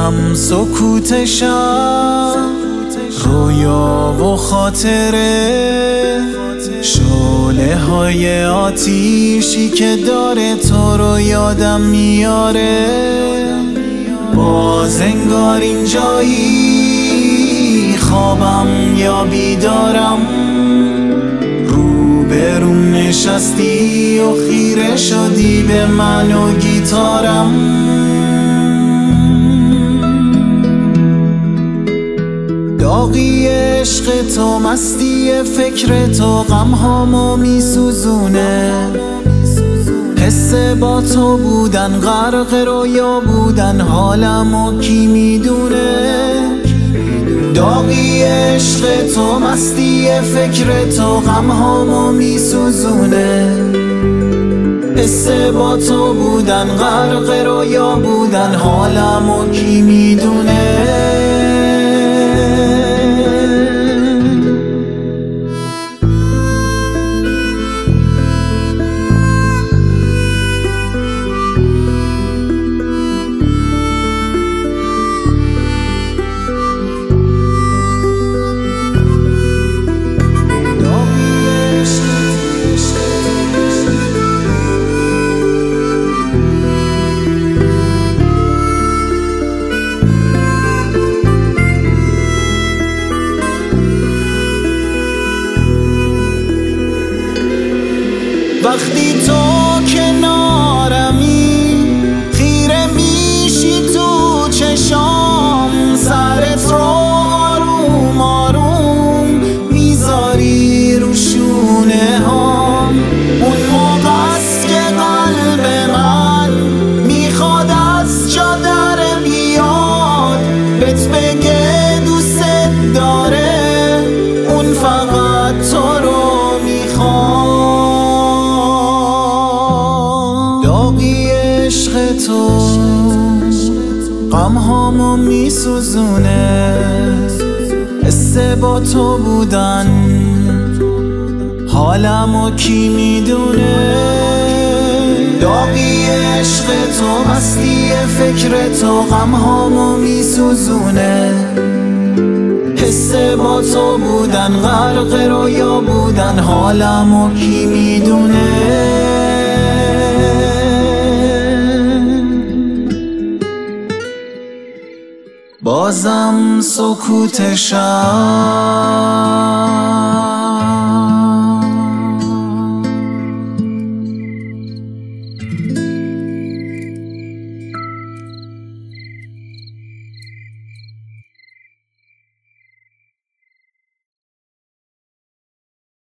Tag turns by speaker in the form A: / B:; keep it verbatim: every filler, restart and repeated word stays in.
A: بازم سکوتشم، رویا و خاطره، شعله های آتیشی که داره تو رو یادم میاره. باز انگار اینجایی، خوابم یا بیدارم، روبروم نشستی و خیره شدی به من و گیتارم. داغی عشق تو، مستی فکر تو، غمهامو میسوزونه. حس با تو بودن، غرق رویا بودن، حالمو کی میدونه. داغی عشق تو، مستی فکر تو، غمهامو میسوزونه. حس با تو بودن، غرق رویا بودن، حالمو کی میدونه. وقتی تو کنارمی، خیره میشی تو چشام، سرت رو آروم آروم میذاری رو شونه هام. اون موقع است که قلب من میخواد از جا در بیاد، بهت بگه دوست داره، اون فقط تو رو میخواد. داغی عشق تو، غمهامو میسوزونه. حس با تو بودن، حالمو کی میدونه. داغی عشق تو، مستی فکر تو، غمهامو میسوزونه. حس با تو بودن، غرق رویا بودن، حالمو کی میدونه. بازم سکوتشم.